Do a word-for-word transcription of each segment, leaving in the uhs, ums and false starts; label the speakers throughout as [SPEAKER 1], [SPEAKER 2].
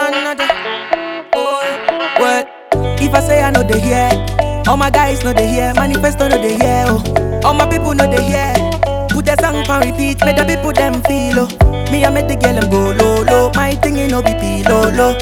[SPEAKER 1] another. Oh, what? If I say I know they hear, all my guys know they hear. Manifesto know they hear. Oh, all my people know they hear. Put the song on repeat, make the people them feel. Oh, me I make the girl them go low low. My thing you know be low low.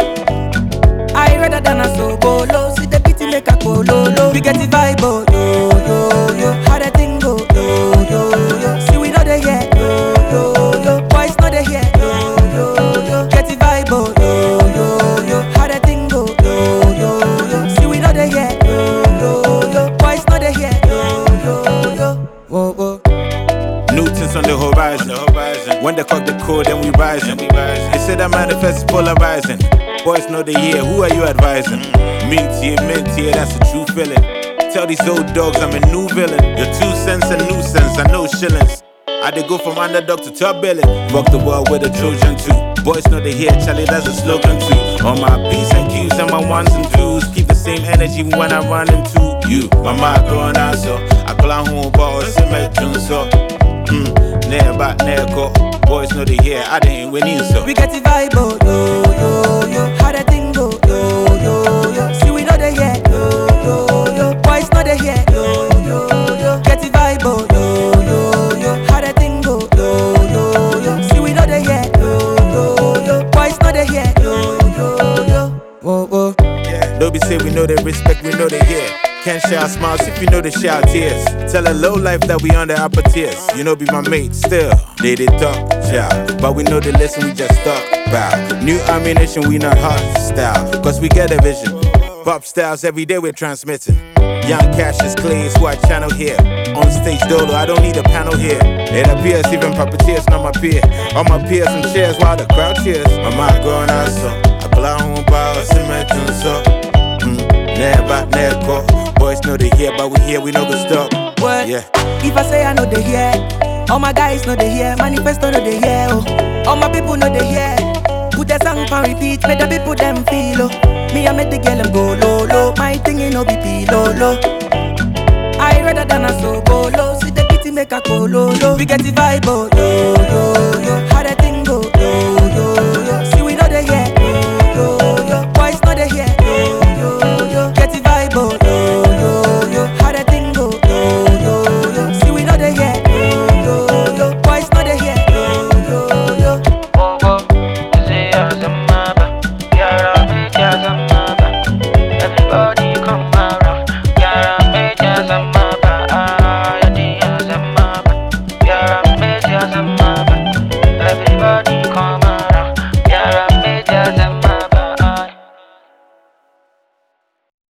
[SPEAKER 1] I rather than a so go low. See the beat make a go low low. We get the vibe oh yo yo yo. How the thing go yo yo yo. See we know they hear yo yo yo. Boys know they hear yo yo yo. Get the vibe oh yo yo yo. How the thing go yo yo yo. See we know they hear yo yo yo. Boys know they hear yo yo yo. Whoa whoa.
[SPEAKER 2] Newton's on the horizon. The horizon. When they cock the code, then we rising. We rising. They say that manifest is polarizing. Boys know the year, who are you advising? Minty, minty, that's a true feeling. Tell these old dogs I'm a new villain. Your two cents a nuisance, I know shillings. I did go from underdog to top billing. Rock the world with a Trojan too. Boys know the year, Charlie, that's a slogan too. On my P's and Q's and my ones and twos. Keep the same energy when I run into you. My mind going out so I call on home balls, I met June so. Hmm, never back, never go. Boys know the year, I didn't win you so.
[SPEAKER 1] We get the vibe, oh, yo, yo, yo. How the thing go, yo, yo, yo. See, we know they hear, yo, yo, yo. Boys know they hear, yo, yo, yo. Get the vibe, oh, yo, yo, yo. How the thing go, yo, yo, yo. See, we know they hear, yo, yo, yo. Boys know they hear, yo, yo, yo. Whoa, whoa.
[SPEAKER 2] Yeah. Don't be say we know they respect, we know they hear. Can't share smiles if you know they share tears. Tell a low life that we on the upper tiers. You know be my mate still. They did talk, yeah. But we know they listen, we just talk. Bow. New ammunition, we not hostile. Cause we get a vision. Pop styles every day we're transmitting. Young Cassius Clay is who I channel here. On stage dolo, I don't need a panel here. It appears even puppeteers not my peer. All my peers and chairs while the crowd cheers. My mind going out so I pull out home power, cement so. Never, never go. Boys know they hear, but we here, we know the stop.
[SPEAKER 1] What?
[SPEAKER 2] Yeah.
[SPEAKER 1] If I say I know they hear, all my guys know they hear. Manifesto know they hear. Oh, all my people know they hear. Put the song on repeat, make the people them feel. Oh, me I make the girl them go low low. My thing you know be low low. I rather than a so go low. See the beat make a go low low. We get the vibe, oh yo yo yo. How the thing